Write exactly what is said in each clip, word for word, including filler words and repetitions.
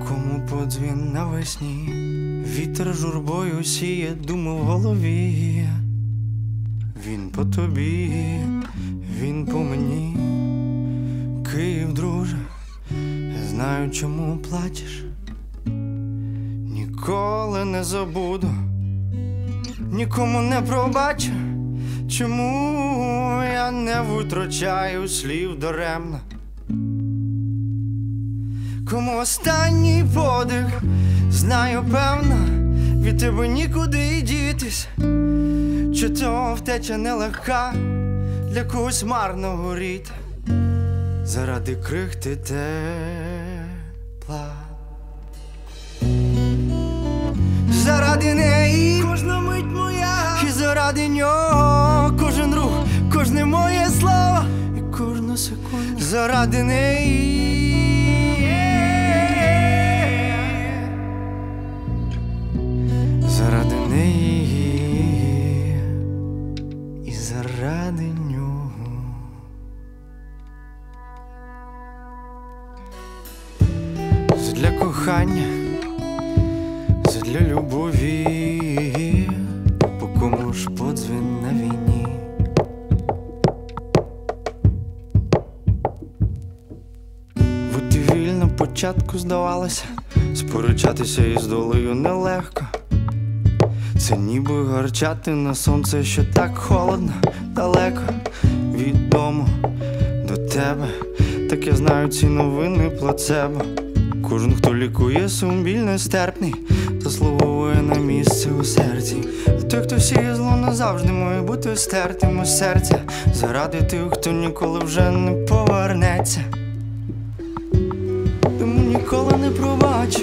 Кому подзвін навесні, вітер журбою сіє думу в голові. Він по тобі, він по мені. Київ, друже, знаю, чому плачеш. Ніколи не забуду, нікому не пробачу, чому я не витрачаю слів даремно. Кому останній подих, знаю певно, від тебе нікуди й дітись. Чи то втеча нелегка, для когось марно горіти заради крихти тепла. Заради неї кожна мить моя, і заради нього кожен рух, кожне моє слово і кожну секунду. Заради неї, заради неї і заради нього. Задля кохання, задля любові, по кому ж подзвін на війні. Бути вільно початку здавалося, сперечатися із долею нелегко. Це ніби гарчати на сонце, що так холодно, далеко від дому до тебе. Так я знаю ці новини плацебо. Кожен, хто лікує сум біль нестерпний, заслуговує на місце у серці. Той, хто сіє зло, назавжди має бути стертим у серця, заради тих, хто ніколи вже не повернеться. Тому ніколи не пробачу,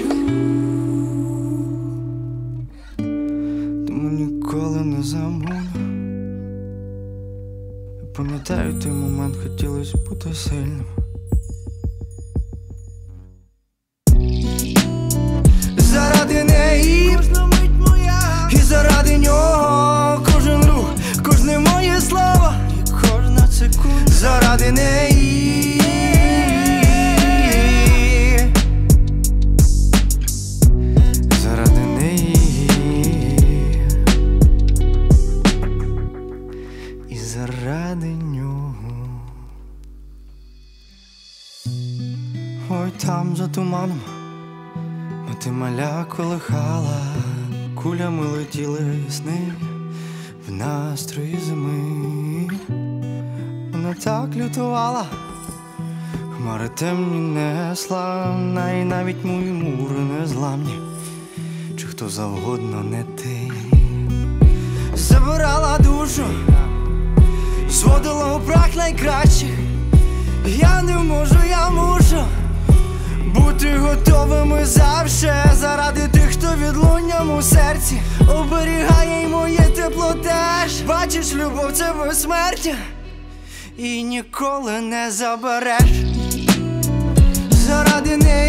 тому ніколи не забуду. Пам'ятаю той момент, хотілося бути сильним. Заради неї кожна мить моя, і заради нього кожен рух, кожне моє слово і кожна секунда. Заради неї, заради неї і заради нього. Ой, там за туманом мати маля колихала, кулями летіли сни в настрої зими. Вона так лютувала, хмари темні несла, і навіть мої мури незламні, чи хто завгодно не ти. Забирала душу, зводила у прах найкращих. Я не можу, я мушу бути готовими завжди, заради тих, хто відлунням у серці оберігає й моє тепло теж. Бачиш, любов — це безсмертя, і ніколи не забереш. Заради неї